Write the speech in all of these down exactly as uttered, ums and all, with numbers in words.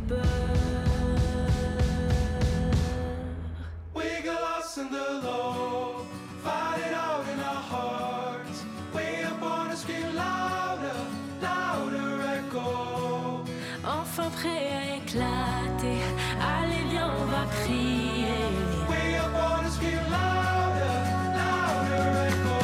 We got lost in the low, fight it out in our hearts. We up on a scream louder, louder echo. Enfin prêt à éclater, allez viens on va crier. We up on a scream louder, louder echo.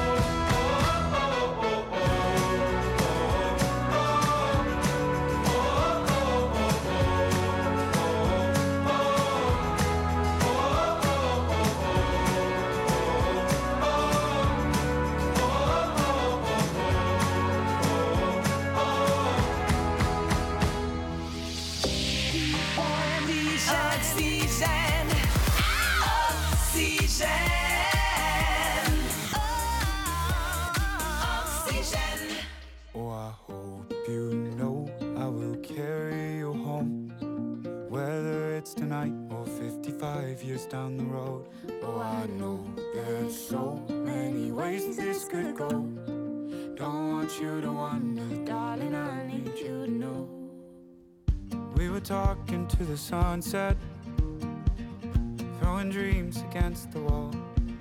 Years down the road. Oh, I know there's so many ways this could go. Don't want you to wonder, darling, I need you to know. We were talking to the sunset, throwing dreams against the wall.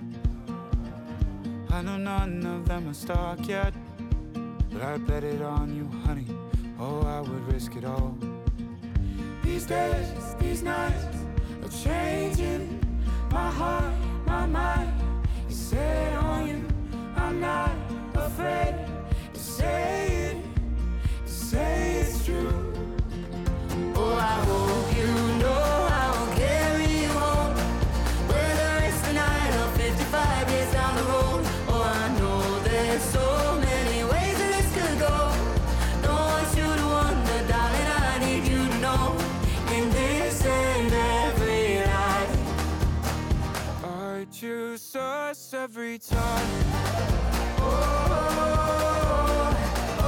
I know none of them are stuck yet, but I bet it on you, honey. Oh, I would risk it all. These days, these nights are changing. My heart, my mind is set on you. I'm not afraid to say it, to say it's true. Oh, I hope you know I will carry you home, whether it's tonight or fifty-five years down the road. Oh, I know there's so many ways that this could go. Don't want you to wonder, darling, I need you to know. In this and every life, I choose us every time. Oh, oh, oh,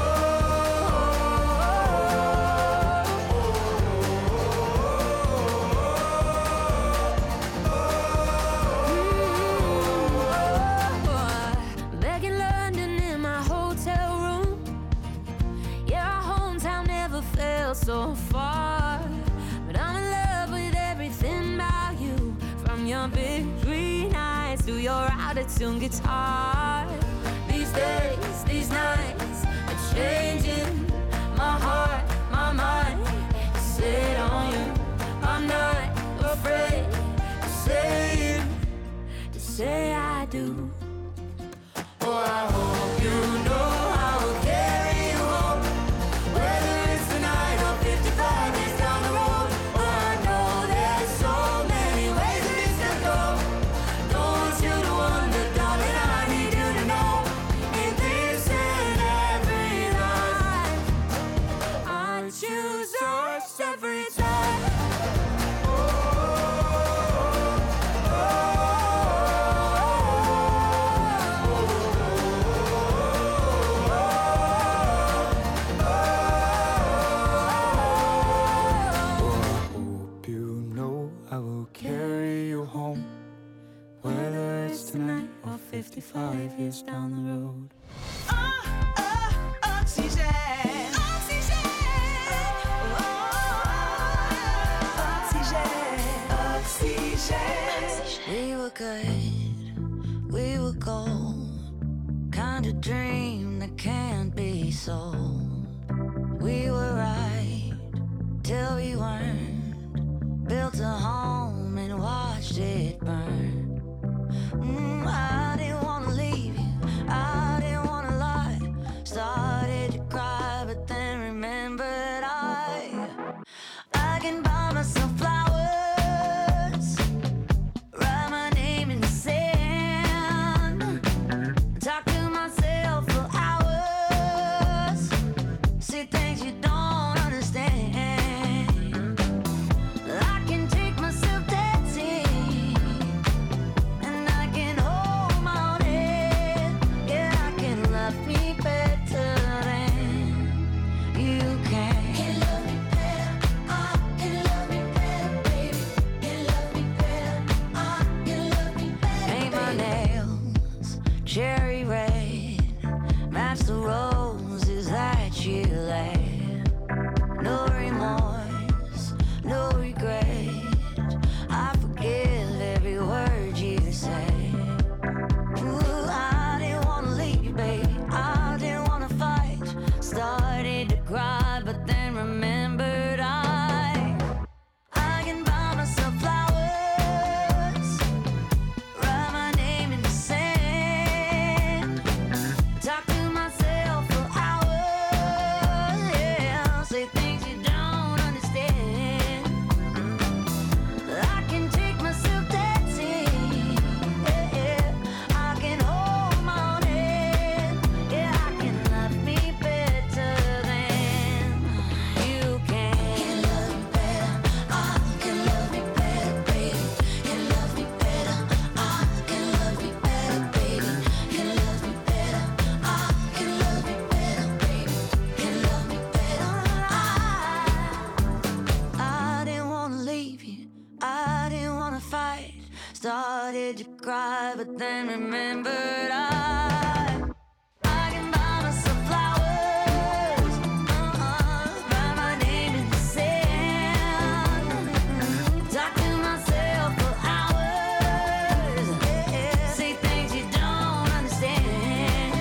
oh. Back in London in my hotel room, yeah, our hometown never felt so far. But I'm in love with everything about you, from your big green eyes to your out-of-tune guitar. These days, these nights are changing. My heart, my mind is set on you. I'm not afraid to say it, to say I do. Oh, I hope you know I will carry you home, whether it's tonight or fifty-five years down the road. Oh, I know there's so many ways that this could go. Don't want you to wonder, darling, I need you to know. In this and every life, I choose us every time. Oh, oh, hope you know I will carry you home, whether it's tonight or fifty-five years down the road. Oh, oh, oxygène. Oxygène. Oh, oxygène. Oxygène. We were good, we were gold, kind of dream that can't be sold. We were right till we weren't, built a home and watched it burn. Mm, I didn't wanna leave you, I didn't wanna lie. Started to cry, but then remembered I I can buy myself flowers, write my name in the sand, talk to myself for hours. did you cry? But then remembered I, I can buy myself flowers, uh-uh, write my name in the sand, talk to myself for hours, yeah, say things you don't understand.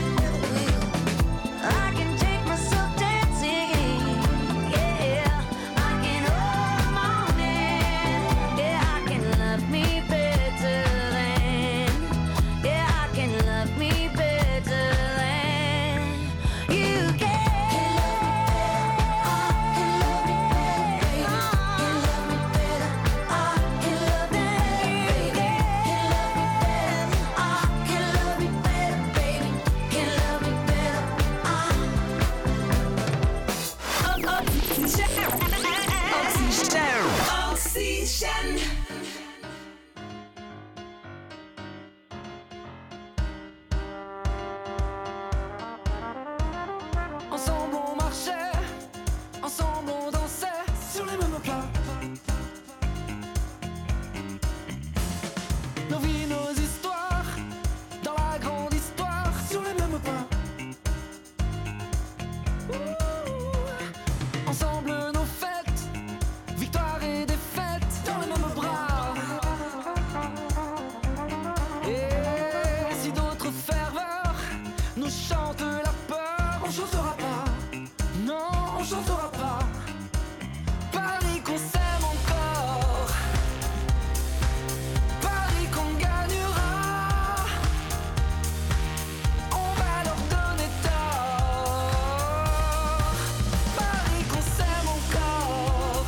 I can take myself dancing, yeah, I can hold my man, yeah, I can love me better than, yeah, I can love me better than you can. I can love me better, can love me better, I can love me better, I can love me better, baby, can love me better, Oxygène. Ensemble on marchait, ensemble on dansait sur les mêmes pas. Nos vies, nos histoires, dans la grande histoire sur les mêmes pas. Ouh. Ensemble nos fêtes, victoire et défaite dans les mêmes bras. Et si d'autres ferveurs nous chantent la peur, on chantera pas. Non, on chantera pas. Paris qu'on s'aime encore, Paris qu'on gagnera. On va leur donner tort. Paris qu'on s'aime encore,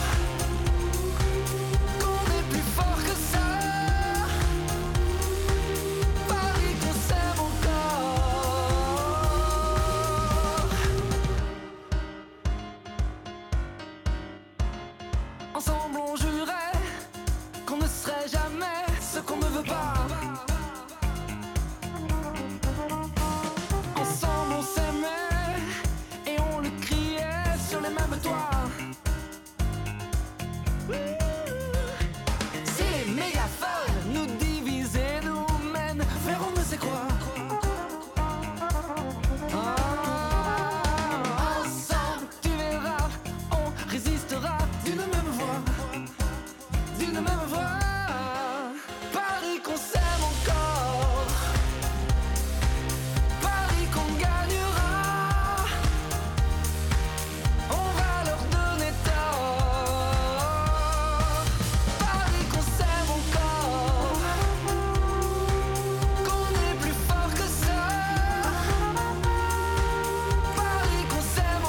qu'on est plus fort que ça. Paris qu'on s'aime encore. Ensemble on jurait qu'on ne serait jamais ce qu'on ne veut pas. Ensemble on s'aimait et on le criait sur les mêmes toits. Ces mégaphones nous divisent et nous mènent vers on ne sait quoi. Ah, ensemble, tu verras, on résistera d'une même voix, d'une même voix. Paris qu'on s'aime encore, Paris qu'on gagnera. On va leur donner tort. Paris qu'on s'aime encore, qu'on est plus fort que ça. Paris qu'on s'aime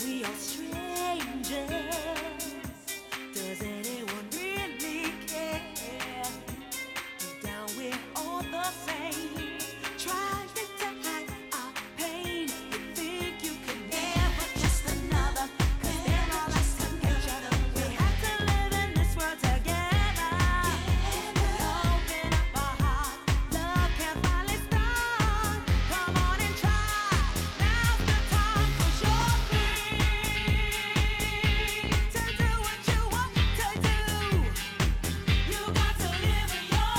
we are strangers? Does anyone really care? Deep down we're all the same, trying to hide our pain. You think you can never trust another, 'cause they're all like each other. We have to live in this world together. Open up our hearts, love can finally start. Come on and try, now's the time, 'cause you're free to do what you want to do. You got to live in your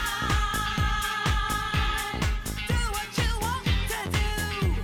life, do what you want to do, 'cause you're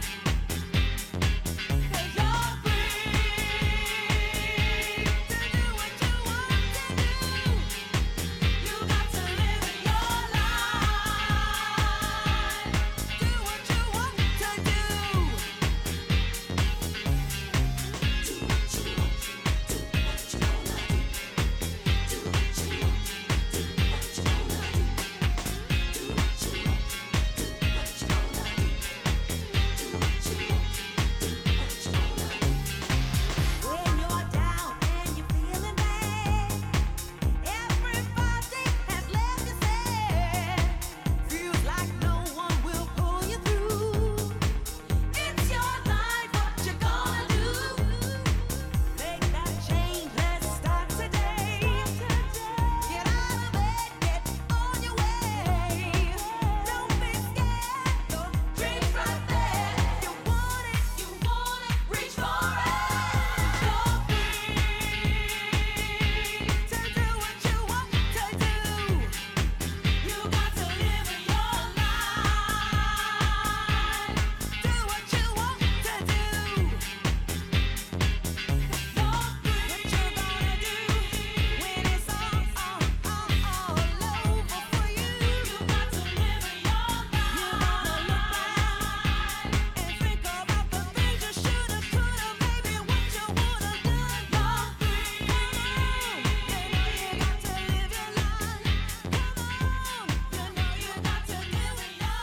when you're down and you're feeling bad, everybody has left you sad. Feels like no one will pull you through. It's your life, what you gonna do? Make that change, let's start today. Get out of bed, get on your way. Don't be scared, your dream's right there. You want it, you want it, reach for it. You're free to do what you want to do. You got to live in your life, do what you want to do. You're free. What you gonna do when it's all, all, all, all over for you? You got to live in your life. You gotta look back and think about the things you shoulda, coulda, maybe what you woulda done. You're free. Come on, you know you got to live your life. Come on, you know you got to live in your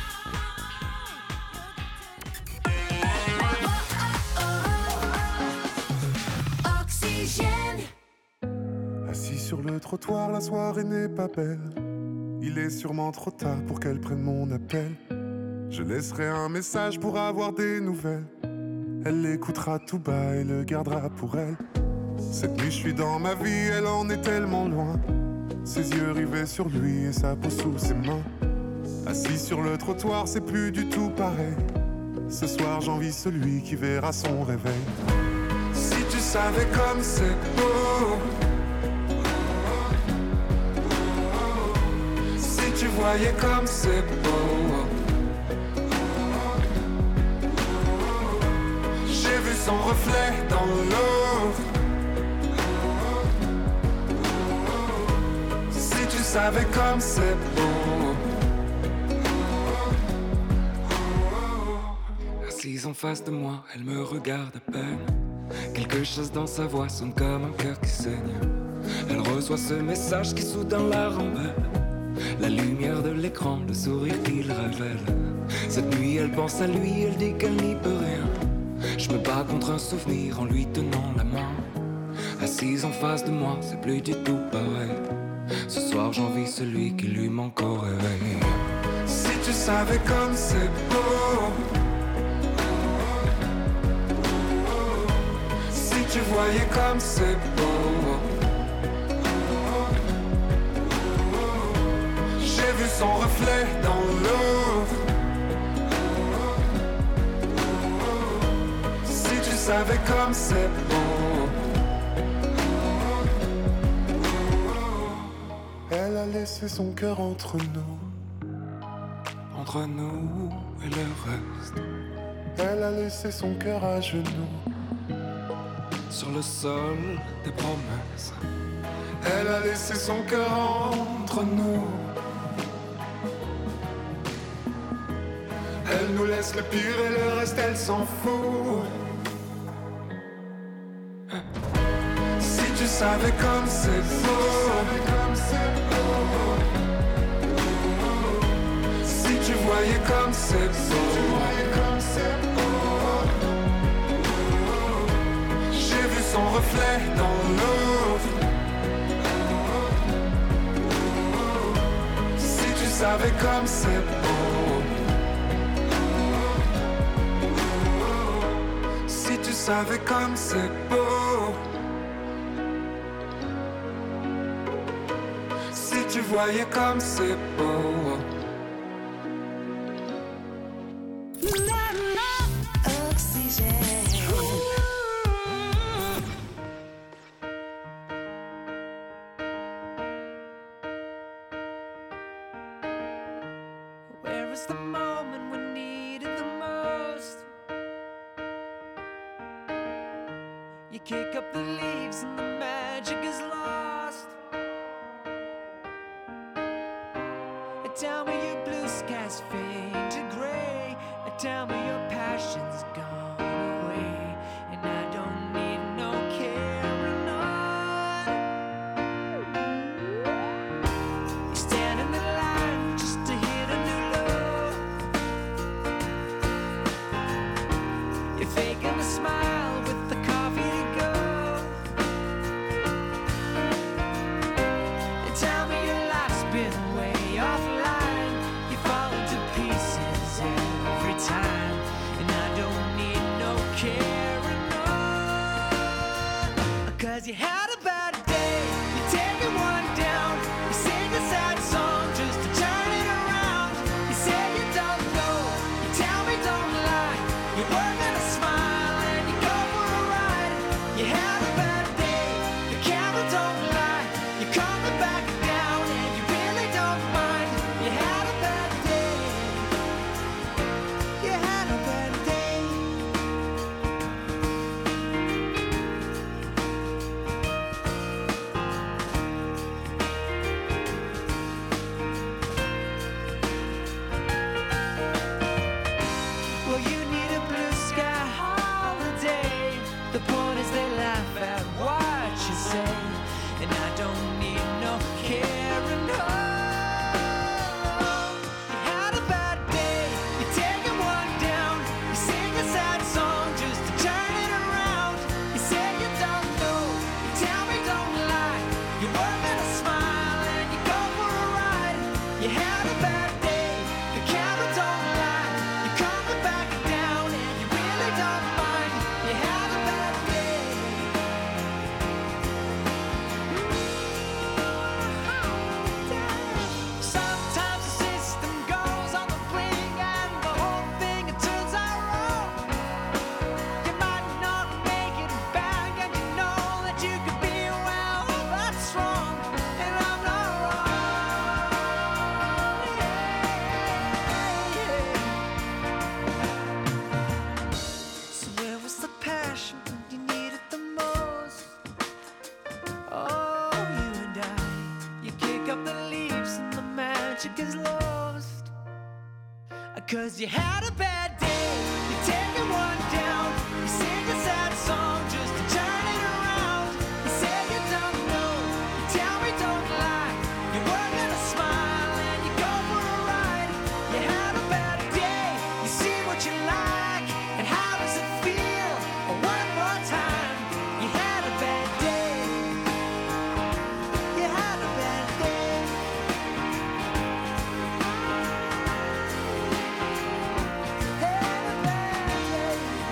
life. Oxygène. Assis sur le trottoir, la soirée n'est pas belle. Il est sûrement trop tard pour qu'elle prenne mon appel. Je laisserai un message pour avoir des nouvelles. Elle l'écoutera tout bas et le gardera pour elle. Cette nuit je suis dans ma vie, elle en est tellement loin. Ses yeux rivés sur lui et sa peau sous ses mains. Assis sur le trottoir, c'est plus du tout pareil. Ce soir j'envie celui qui verra son réveil. Si tu savais comme c'est beau, si tu voyais comme c'est beau. J'ai vu son reflet dans l'eau. Si tu savais comme c'est beau. Assise en face de moi, elle me regarde à peine. Quelque chose dans sa voix sonne comme un cœur qui saigne. Elle reçoit ce message qui soudain la rend belle. La lumière de l'écran, le sourire qu'il révèle. Cette nuit elle pense à lui, elle dit qu'elle n'y peut rien. Je me bats contre un souvenir en lui tenant la main. Assise en face de moi, c'est plus du tout pareil. Ce soir j'envie celui qui lui manque au réveil. Si tu savais comme c'est beau. Si tu voyais comme c'est beau. J'ai vu son reflet dans l'eau. Si tu savais comme c'est beau. Elle a laissé son cœur entre nous. Entre nous et le reste. Elle a laissé son cœur à genoux. Sur le sol des promesses. Elle a laissé son cœur entre nous. Elle nous laisse le pire et le reste elle s'en fout. Si tu savais comme c'est beau. Si tu voyais comme c'est beau. reflet dans l'eau. Si tu savais comme c'est beau. Si tu savais comme c'est beau. Si tu voyais comme c'est beau. Where is the moment we need it the most? You kick up the leaves and the magic is lost. And tell me your blue skies fade to gray. And tell me your passion's gone away. And I don't need no carrying on. You stand in the line just to hit a new low. You're faking a smile with the coffee to go. And tell me your life's been way offline. You fall into pieces every time. And I don't need no carrying on. Cause you had a bad day. You're taking one down. You sing a sad song just to turn it around. You say you don't know. You tell me don't lie. You're working a smile and you go for a ride. You had a bad day. The camera don't lie. You're coming back down and you really don't mind. You had a bad day. You had a bad day. Well, you need a blue sky holiday. The point is they laugh at what you say. And I don't need no carrying on. You had a bad day. You're taking one down. You sing a sad song just to turn it around. You say you don't know. You tell me don't lie. You're working a smile and you go for a ride. You had a bad day. The camera don't lie. You're coming back down and you really don't mind. You had a bad day. Sometimes the system goes on the blink and the whole thing it turns out wrong. You might not make it back and you know that you could be well, that's wrong, and I'm not wrong. So where was the passion when you needed the most? Oh, you and I, you kick up the leaves and the magic is lost. Cause you had a bad day, you're taking one down. You sing a sad song just to turn it around. You say you don't know, you tell me don't lie. You're working a smile and you go for a ride. You had a bad day, you see what you like. And how does it feel? One more time, you had a bad day. You had a bad day. Had a bad day.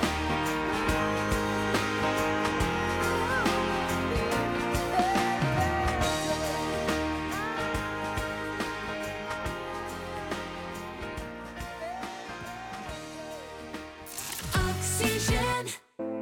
Oxygène.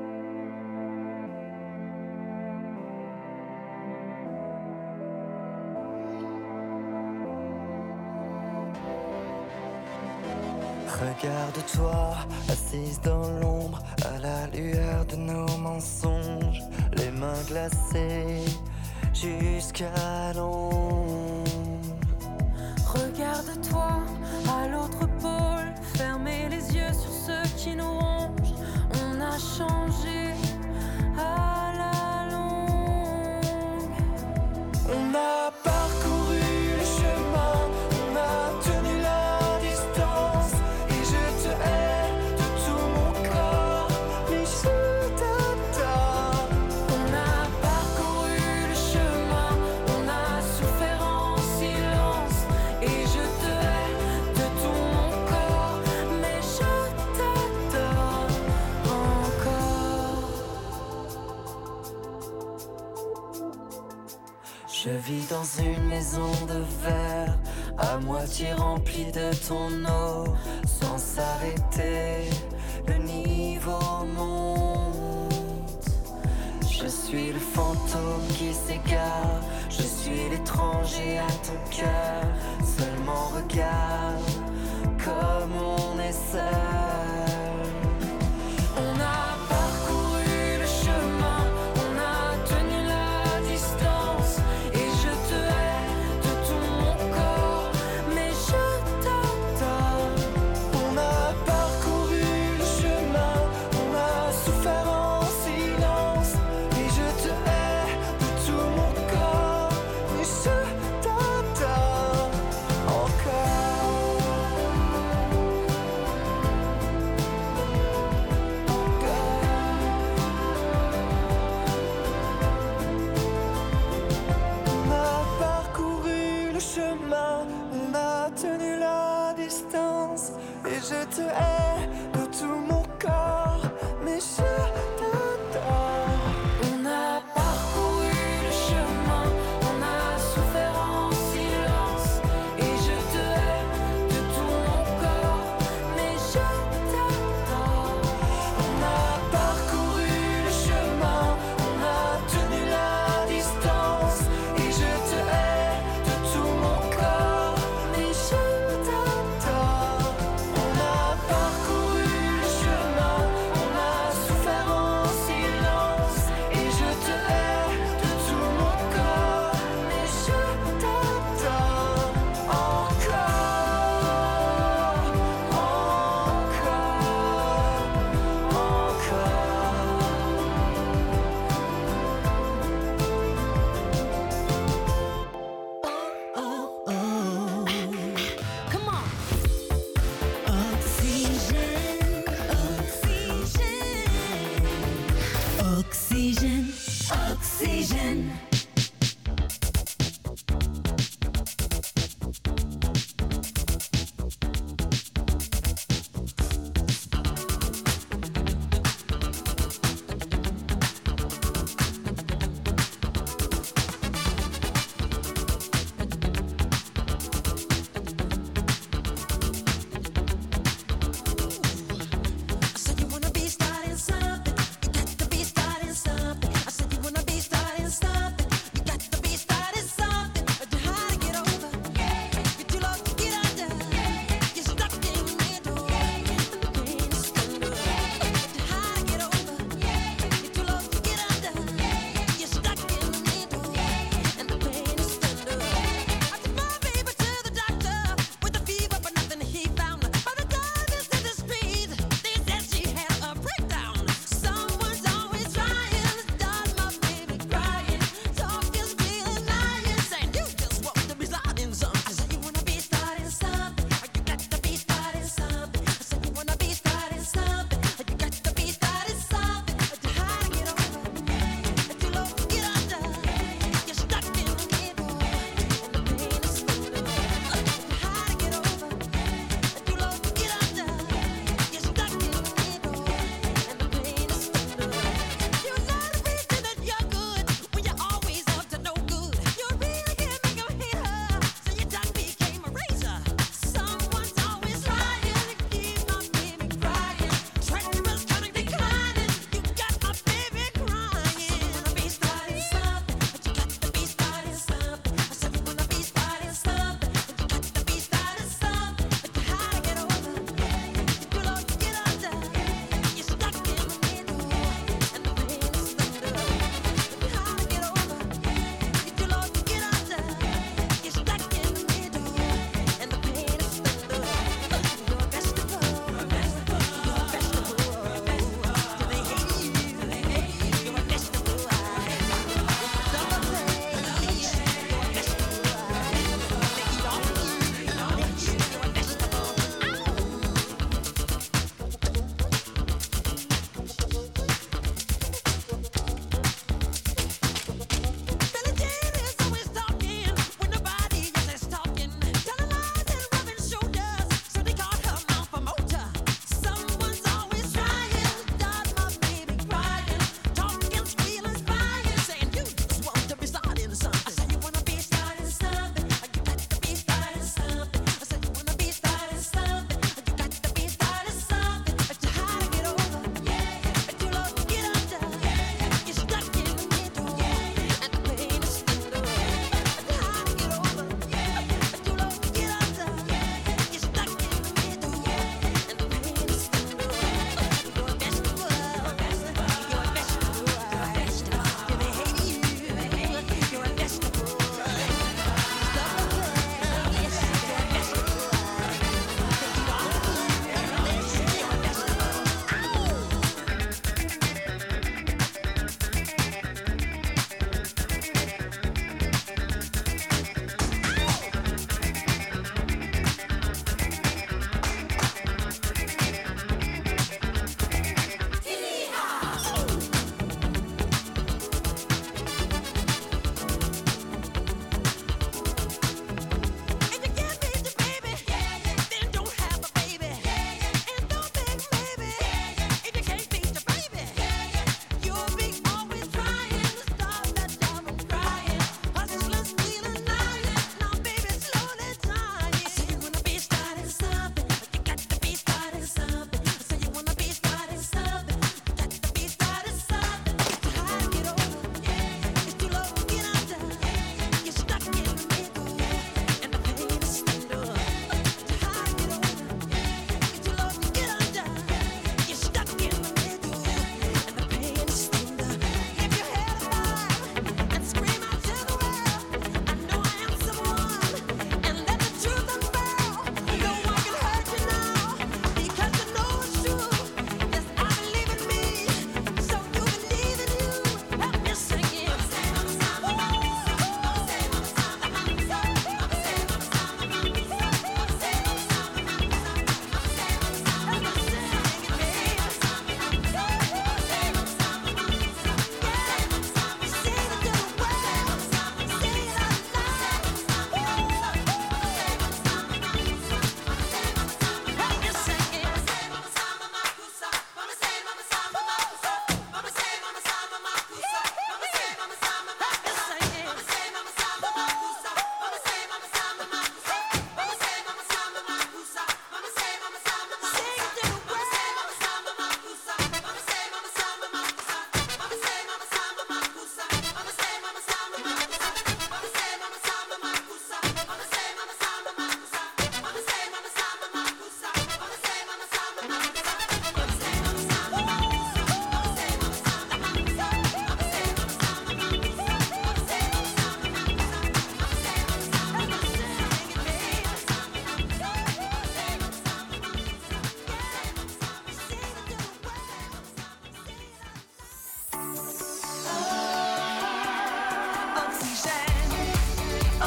Regarde-toi, assise dans l'ombre, à la lueur de nos mensonges, les mains glacées jusqu'à l'ombre. Regarde-toi à l'autre pôle, fermez les yeux sur ceux qui nous rongent. On a changé à la longue. On a parcouru le chemin, on a tenu la distance, et je te hais de tout mon corps, mais je t'adore. On a Je vis dans une maison de verre, à moitié remplie de ton eau. Sans s'arrêter, le niveau monte. Je suis le fantôme qui s'égare, je suis l'étranger à ton cœur. Seulement regarde comme on est seul. On a parcouru le chemin, on a tenu la distance. Et je te hais de tout mon corps, mais je t'adore. On a parcouru le chemin, on a souffert en silence. Et je te hais de tout mon corps, mais je t'adore encore. On a parcouru le chemin, on a tenu la distance. Et je te hais de tout mon corps, mais je t'adore. On a parcouru le chemin, on a souffert en silence. Et je te hais de tout mon corps, mais je t'adore. On a parcouru le chemin, on a tenu la distance. Et je te hais de tout mon corps, mais je t'adore. On a parcouru le chemin, on a souffert en silence. Et je te hais de tout mon corps, mais je t'adore encore, Come on. Oxygène, oxygène, oxygène, oxygène. I said you wanna be starting something. You got to be starting something. I said you wanna be starting something.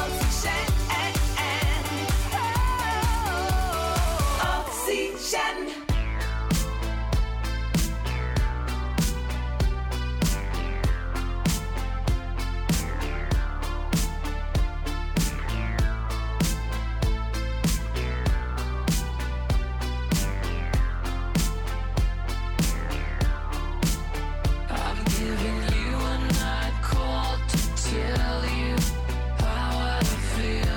Giving you a night call to tell you how I feel.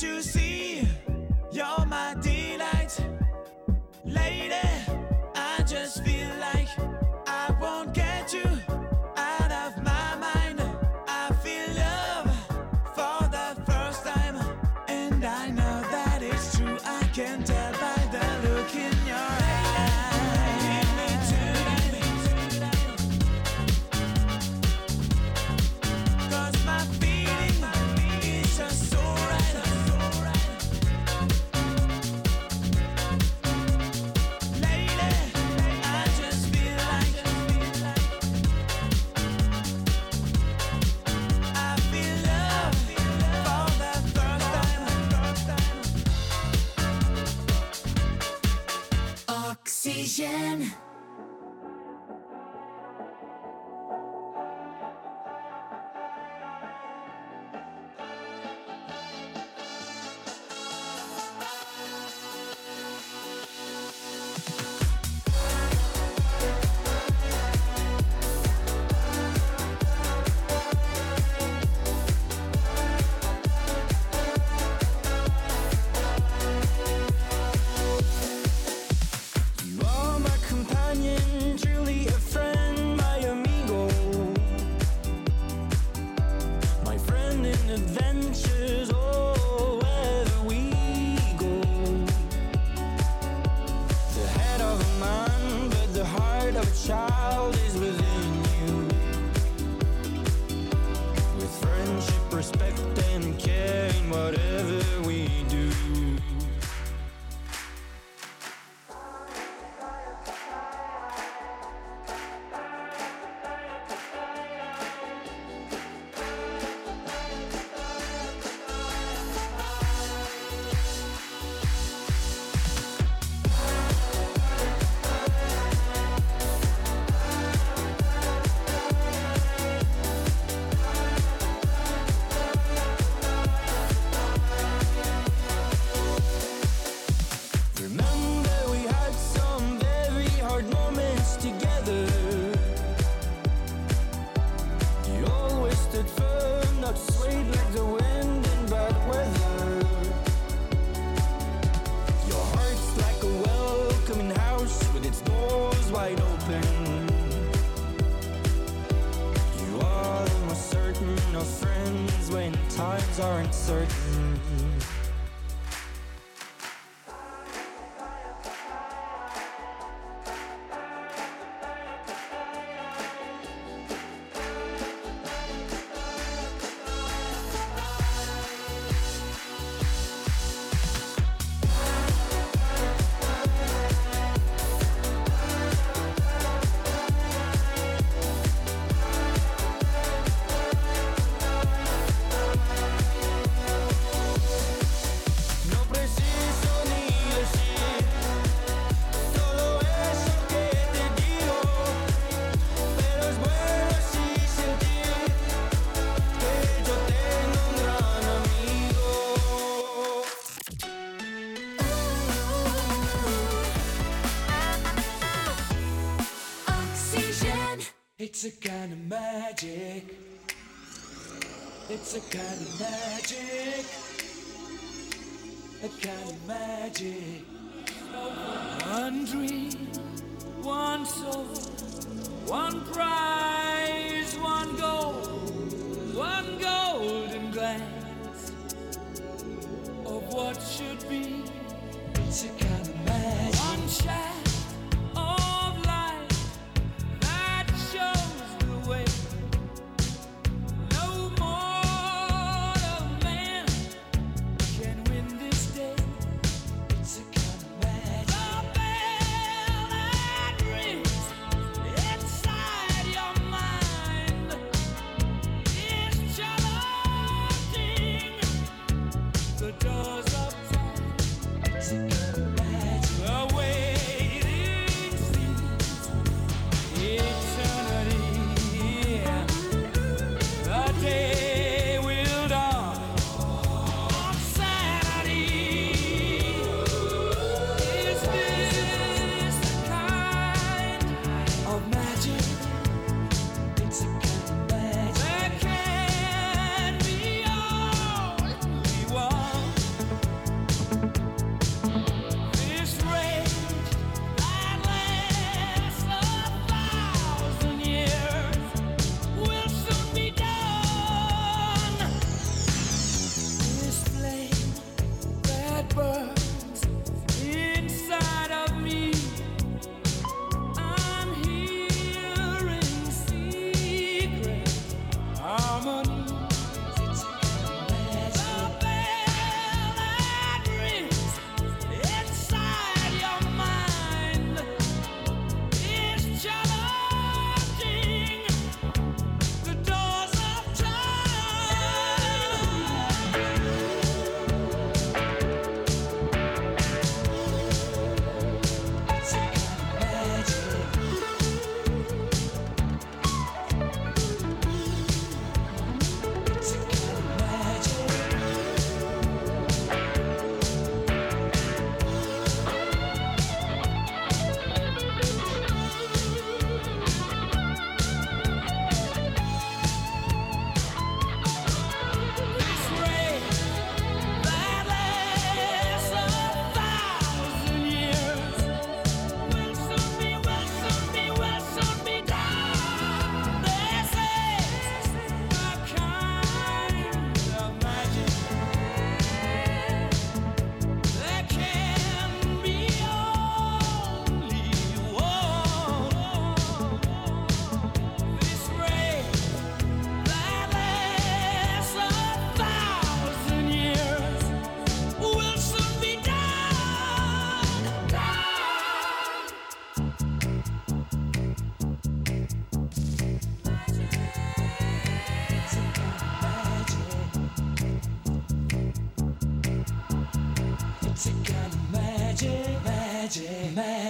Can't you see? You're my delight. Lady, I just feel like I won't get you out of my mind. I feel love for the first time, and I know that it's true. I can tell by the look in your eyes. Give me tonight, 'cause my feeling is just so right. Oxygen. It's a kind of magic. It's a kind of magic. A kind of magic. One dream, one soul, one prize, one goal, one golden glance of what should be. It's a kind of magic. One shaft. Inside your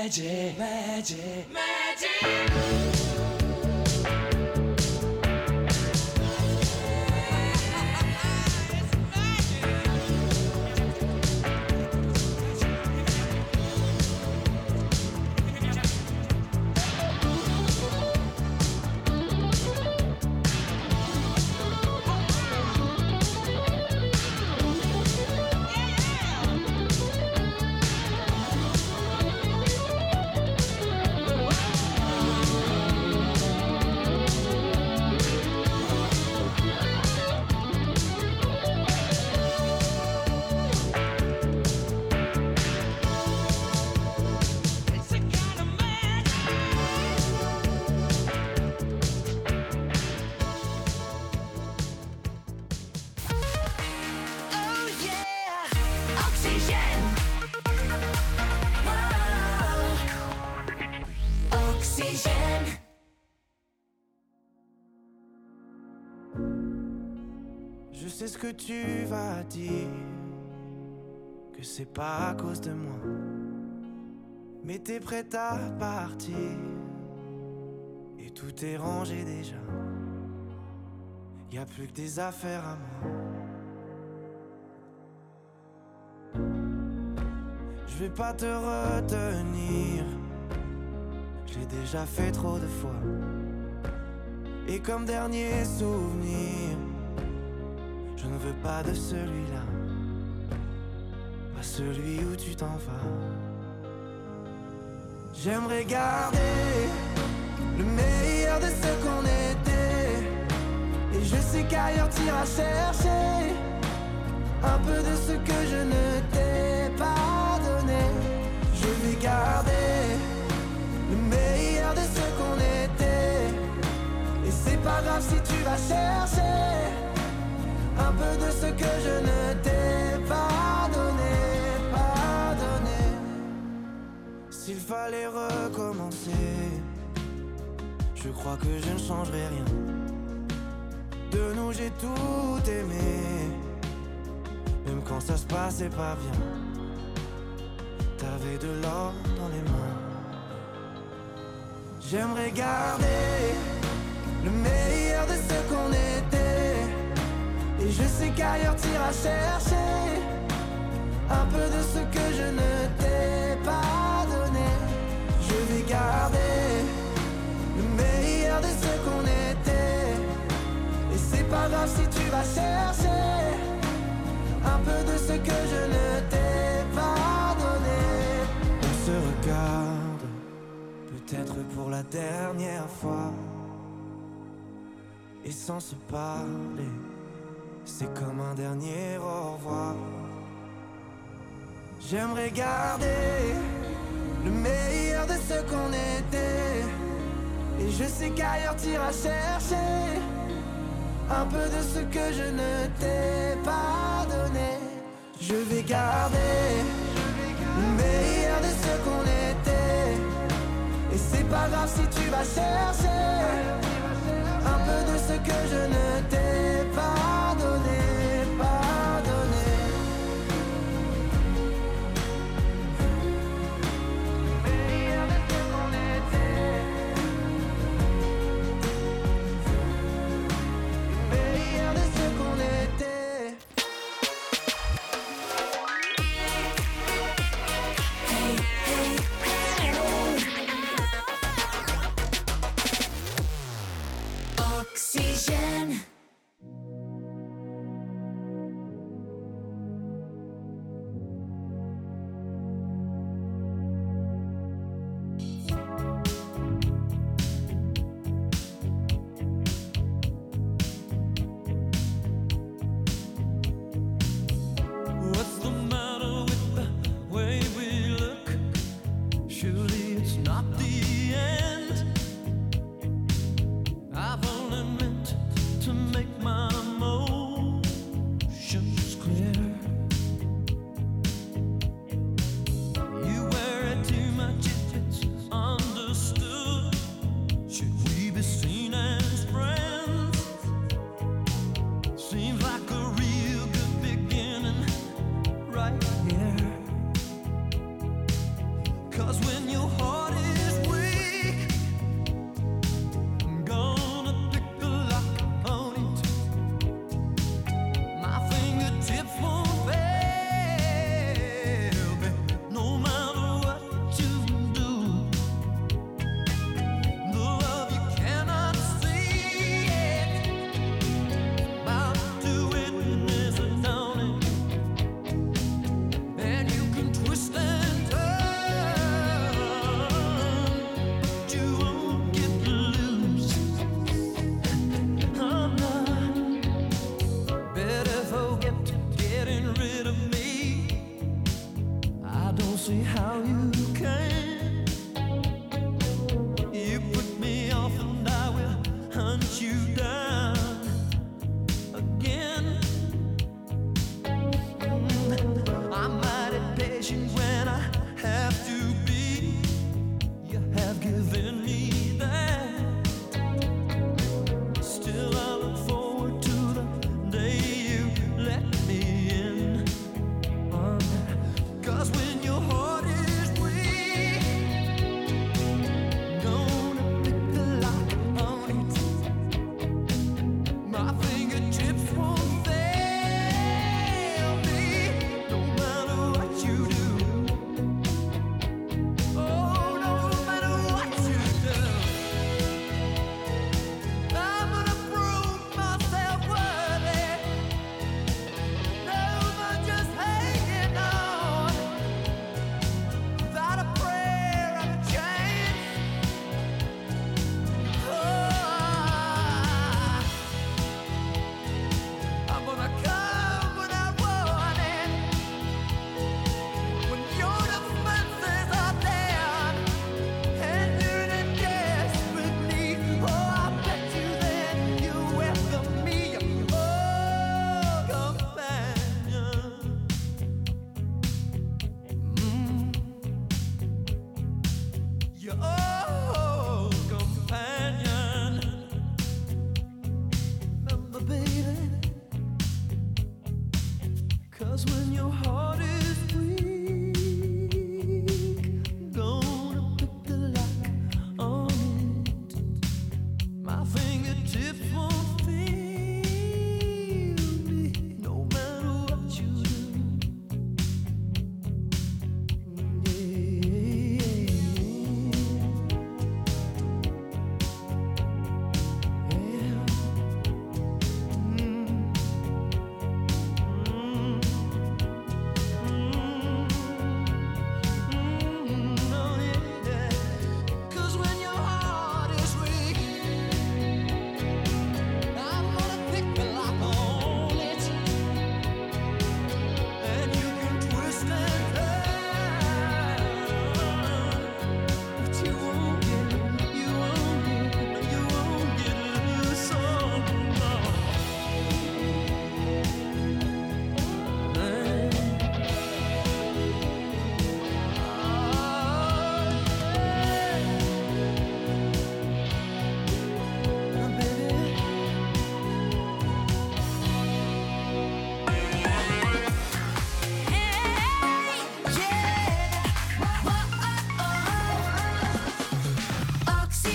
Magic, magic, magic. Je sais ce que tu vas dire, que c'est pas à cause de moi, mais t'es prête à partir, et tout est rangé déjà. Y'a plus que des affaires à moi. Je vais pas te retenir, je l'ai déjà fait trop de fois. Et comme dernier souvenir, je ne veux pas de celui-là, pas celui où tu t'en vas. J'aimerais garder le meilleur de ce qu'on était, et je sais qu'ailleurs t'iras chercher un peu de ce que je ne t'ai pas donné. Je vais garder le meilleur de ce qu'on était, et c'est pas grave si tu vas chercher un peu de ce que je ne t'ai pas donné, pas donné. S'il fallait recommencer, je crois que je ne changerai rien. De nous j'ai tout aimé, même quand ça se passait pas bien. T'avais de l'or dans les mains. J'aimerais garder le meilleur de ce qu'on était, et je sais qu'ailleurs t'iras chercher un peu de ce que je ne t'ai pas donné. Je vais garder le meilleur de ce qu'on était, et c'est pas grave si tu vas chercher un peu de ce que je ne t'ai pas donné. On se regarde, peut-être pour la dernière fois, et sans se parler, c'est comme un dernier au revoir. J'aimerais garder le meilleur de ce qu'on était, et je sais qu'ailleurs t'iras chercher un peu de ce que je ne t'ai pas donné. Je vais garder le meilleur de ce qu'on était, et c'est pas grave si tu vas chercher un peu de ce que je ne t'ai pas donné, pas donné. Le meilleur de ce qu'on était, le meilleur de ce qu'on était. Hey, hey, hey. Oxygène.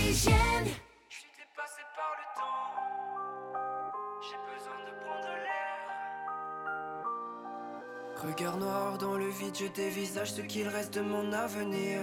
Oxygène. Je suis dépassé par le temps. J'ai besoin de prendre l'air. Regard noir dans le vide, je dévisage ce qu'il reste de mon avenir.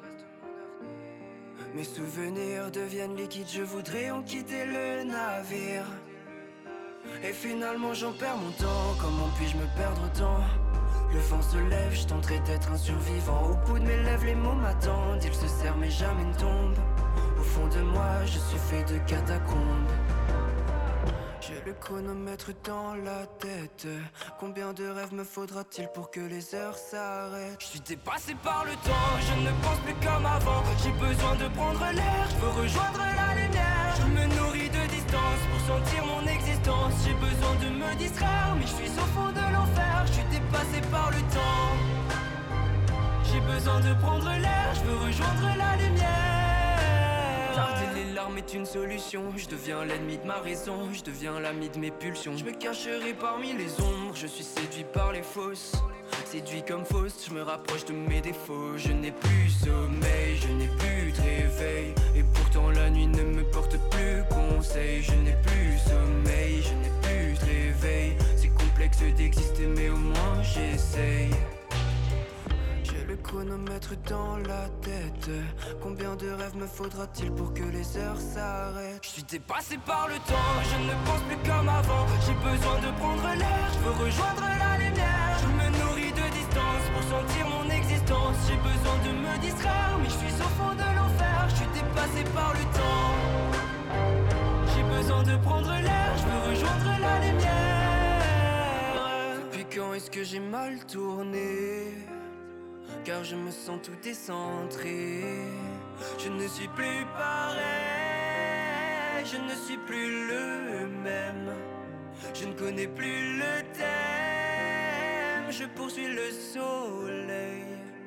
Mes souvenirs deviennent liquides, je voudrais en quitter le navire. Et finalement j'en perds mon temps, comment puis-je me perdre autant? Le vent se lève, je tenterai d'être un survivant. Au bout de mes lèvres les mots m'attendent, ils se serrent mais jamais ne tombent. Au fond de moi je suis fait de catacombes. J'ai le chronomètre dans la tête. Combien de rêves me faudra-t-il pour que les heures s'arrêtent? Je suis dépassé par le temps, je ne pense plus comme avant. J'ai besoin de prendre l'air, je veux rejoindre la lumière. Je me nourris de distance pour sentir mon existence. J'ai besoin de me distraire, mais je suis au fond de l'enfer. Je suis dépassé par le temps. J'ai besoin de prendre l'air, je veux rejoindre la lumière. Tarder les larmes est une solution. Je deviens l'ennemi de ma raison, je deviens l'ami de mes pulsions. Je me cacherai parmi les ombres, je suis séduit par les fausses. Séduit comme fausse, je me rapproche de mes défauts. Je n'ai plus sommeil, je n'ai plus de réveil. Et pourtant la nuit ne me porte plus conseil. Je n'ai plus sommeil, je n'ai plus de réveil. C'est complexe d'exister mais au moins j'essaye. Le chronomètre dans la tête. Combien de rêves me faudra-t-il pour que les heures s'arrêtent? Je suis dépassé par le temps, je ne pense plus comme avant. J'ai besoin de prendre l'air, je veux rejoindre la lumière. Je me nourris de distance pour sentir mon existence. J'ai besoin de me distraire, mais je suis au fond de l'enfer. Je suis dépassé par le temps. J'ai besoin de prendre l'air, je veux rejoindre la lumière. Depuis quand est-ce que j'ai mal tourné? Car je me sens tout décentré. Je ne suis plus pareil, je ne suis plus le même. Je ne connais plus le thème, je poursuis le soleil.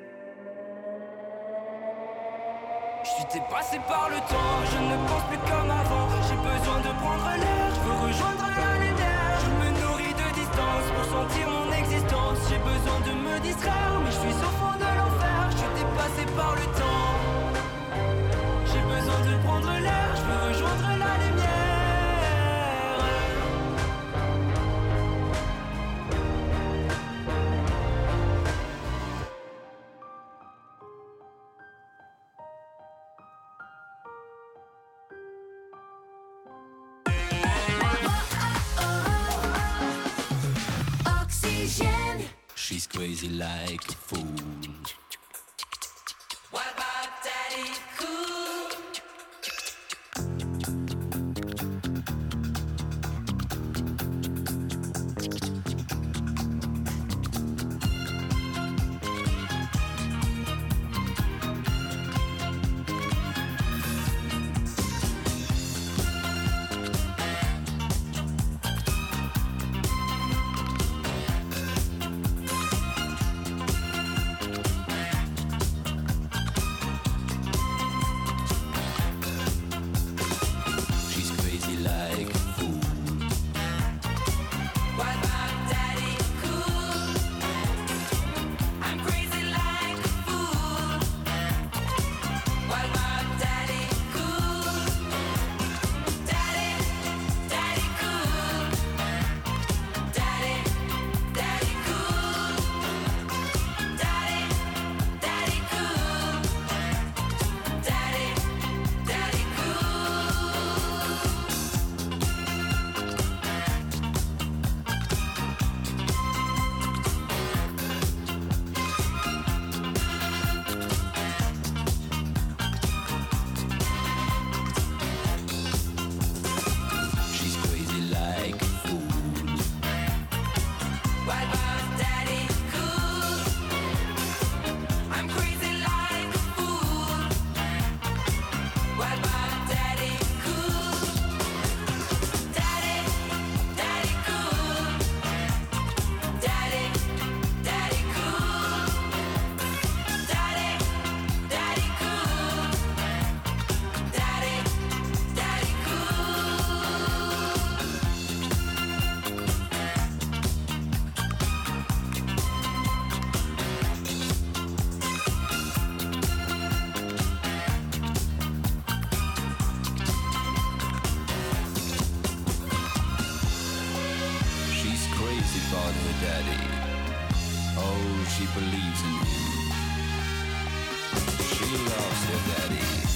Je suis dépassé par le temps, je ne pense plus comme avant. J'ai besoin de prendre l'air, je veux rejoindre la lumière. Je me nourris de distance pour sentir mon existence. J'ai besoin de me distraire, mais je suis au fond de l'enfer. Je suis dépassé par le temps. J'ai besoin de prendre l'air, je veux rejoindre la lumière. She's crazy like a fool. What about Daddy Cool? daddy. Oh, she believes in him. She loves her daddy.